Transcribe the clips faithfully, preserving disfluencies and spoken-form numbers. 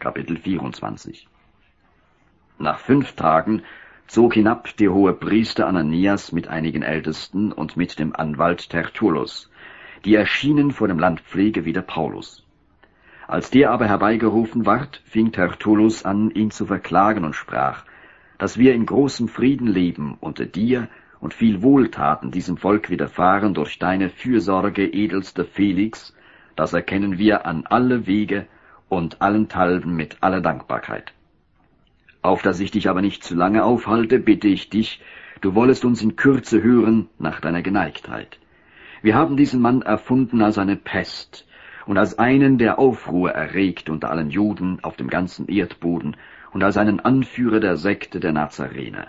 Kapitel vierundzwanzig. Nach fünf Tagen zog hinab der hohe Priester Ananias mit einigen Ältesten und mit dem Anwalt Tertullus, die erschienen vor dem Landpflege wider Paulus. Als der aber herbeigerufen ward, fing Tertullus an, ihn zu verklagen und sprach, dass wir in großem Frieden leben unter dir und viel Wohltaten diesem Volk widerfahren durch deine Fürsorge, edelster Felix, das erkennen wir an alle Wege und allenthalben mit aller Dankbarkeit. Auf dass ich dich aber nicht zu lange aufhalte, bitte ich dich, du wollest uns in Kürze hören nach deiner Geneigtheit. Wir haben diesen Mann erfunden als eine Pest und als einen, der Aufruhr erregt unter allen Juden auf dem ganzen Erdboden und als einen Anführer der Sekte der Nazarener.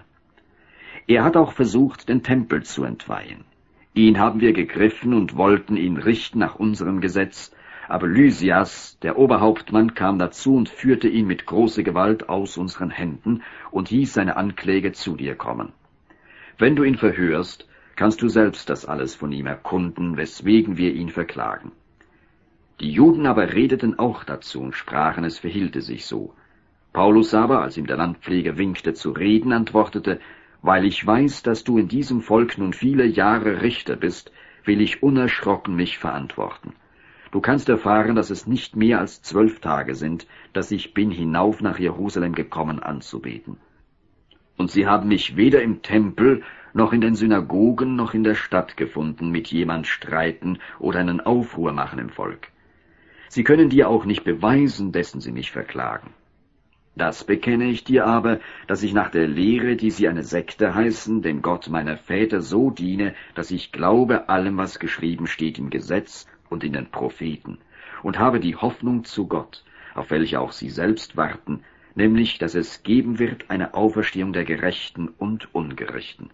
Er hat auch versucht, den Tempel zu entweihen. Ihn haben wir gegriffen und wollten ihn richten nach unserem Gesetz, aber Lysias, der Oberhauptmann, kam dazu und führte ihn mit großer Gewalt aus unseren Händen und hieß seine Ankläger zu dir kommen. Wenn du ihn verhörst, kannst du selbst das alles von ihm erkunden, weswegen wir ihn verklagen. Die Juden aber redeten auch dazu und sprachen, es verhielte sich so. Paulus aber, als ihm der Landpfleger winkte zu reden, antwortete, weil ich weiß, dass du in diesem Volk nun viele Jahre Richter bist, will ich unerschrocken mich verantworten. Du kannst erfahren, dass es nicht mehr als zwölf Tage sind, dass ich bin hinauf nach Jerusalem gekommen anzubeten. Und sie haben mich weder im Tempel, noch in den Synagogen, noch in der Stadt gefunden, mit jemand streiten oder einen Aufruhr machen im Volk. Sie können dir auch nicht beweisen, dessen sie mich verklagen. Das bekenne ich dir aber, dass ich nach der Lehre, die sie eine Sekte heißen, dem Gott meiner Väter so diene, dass ich glaube allem, was geschrieben steht im Gesetz und in den Propheten, und habe die Hoffnung zu Gott, auf welche auch sie selbst warten, nämlich, dass es geben wird eine Auferstehung der Gerechten und Ungerechten.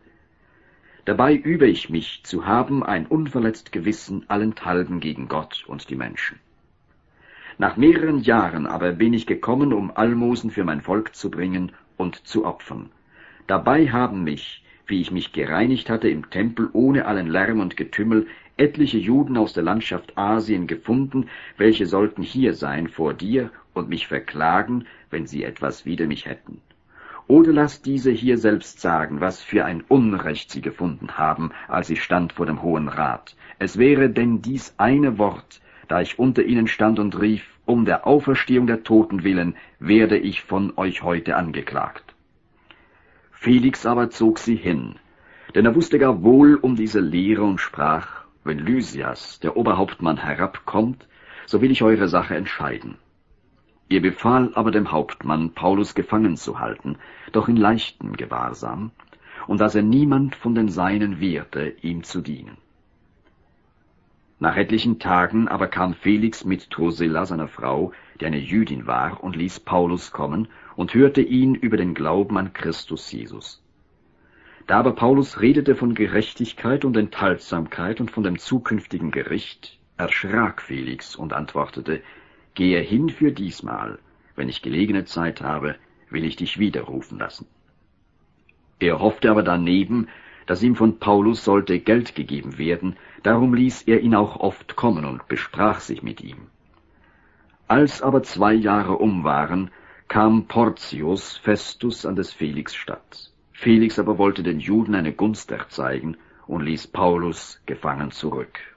Dabei übe ich mich, zu haben ein unverletzt Gewissen allenthalben gegen Gott und die Menschen. Nach mehreren Jahren aber bin ich gekommen, um Almosen für mein Volk zu bringen und zu opfern. Dabei haben mich, wie ich mich gereinigt hatte im Tempel ohne allen Lärm und Getümmel, etliche Juden aus der Landschaft Asien gefunden, welche sollten hier sein vor dir und mich verklagen, wenn sie etwas wider mich hätten. Oder lass diese hier selbst sagen, was für ein Unrecht sie gefunden haben, als ich stand vor dem Hohen Rat. Es wäre denn dies eine Wort, da ich unter ihnen stand und rief, um der Auferstehung der Toten willen werde ich von euch heute angeklagt. Felix aber zog sie hin, denn er wusste gar wohl um diese Lehre und sprach, wenn Lysias, der Oberhauptmann, herabkommt, so will ich eure Sache entscheiden. Er befahl aber dem Hauptmann, Paulus gefangen zu halten, doch in leichtem Gewahrsam, und dass er niemand von den Seinen wehrte, ihm zu dienen. Nach etlichen Tagen aber kam Felix mit Drusilla, seiner Frau, die eine Jüdin war, und ließ Paulus kommen und hörte ihn über den Glauben an Christus Jesus. Da aber Paulus redete von Gerechtigkeit und Enthaltsamkeit und von dem zukünftigen Gericht, erschrak Felix und antwortete, Gehe hin für diesmal, wenn ich gelegene Zeit habe, will ich dich widerrufen lassen. Er hoffte aber daneben, dass ihm von Paulus sollte Geld gegeben werden, darum ließ er ihn auch oft kommen und besprach sich mit ihm. Als aber zwei Jahre um waren, kam Porcius Festus an des Felix statt. Felix aber wollte den Juden eine Gunst erzeigen und ließ Paulus gefangen zurück.